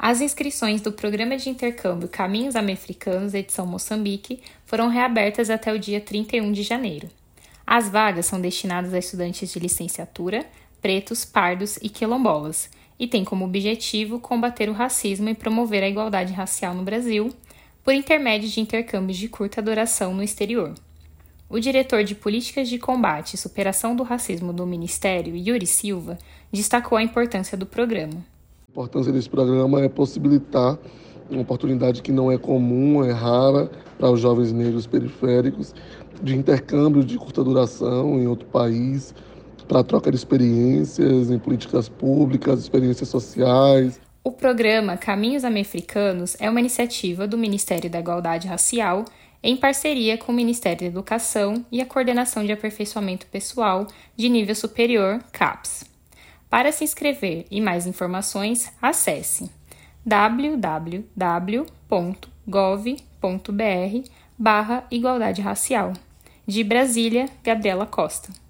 As inscrições do Programa de Intercâmbio Caminhos Americanos, edição Moçambique, foram reabertas até o dia 31 de janeiro. As vagas são destinadas a estudantes de licenciatura, pretos, pardos e quilombolas, e têm como objetivo combater o racismo e promover a igualdade racial no Brasil, por intermédio de intercâmbios de curta duração no exterior. O diretor de Políticas de Combate e Superação do Racismo do Ministério, Yuri Silva, destacou a importância do programa. A importância desse programa é possibilitar uma oportunidade que não é comum, é rara para os jovens negros periféricos, de intercâmbio de curta duração em outro país, para troca de experiências em políticas públicas, experiências sociais. O programa Caminhos Americanos é uma iniciativa do Ministério da Igualdade Racial em parceria com o Ministério da Educação e a Coordenação de Aperfeiçoamento Pessoal de Nível Superior, CAPES. Para se inscrever e mais informações, acesse www.gov.br/igualdade racial. De Brasília, Gabriela Costa.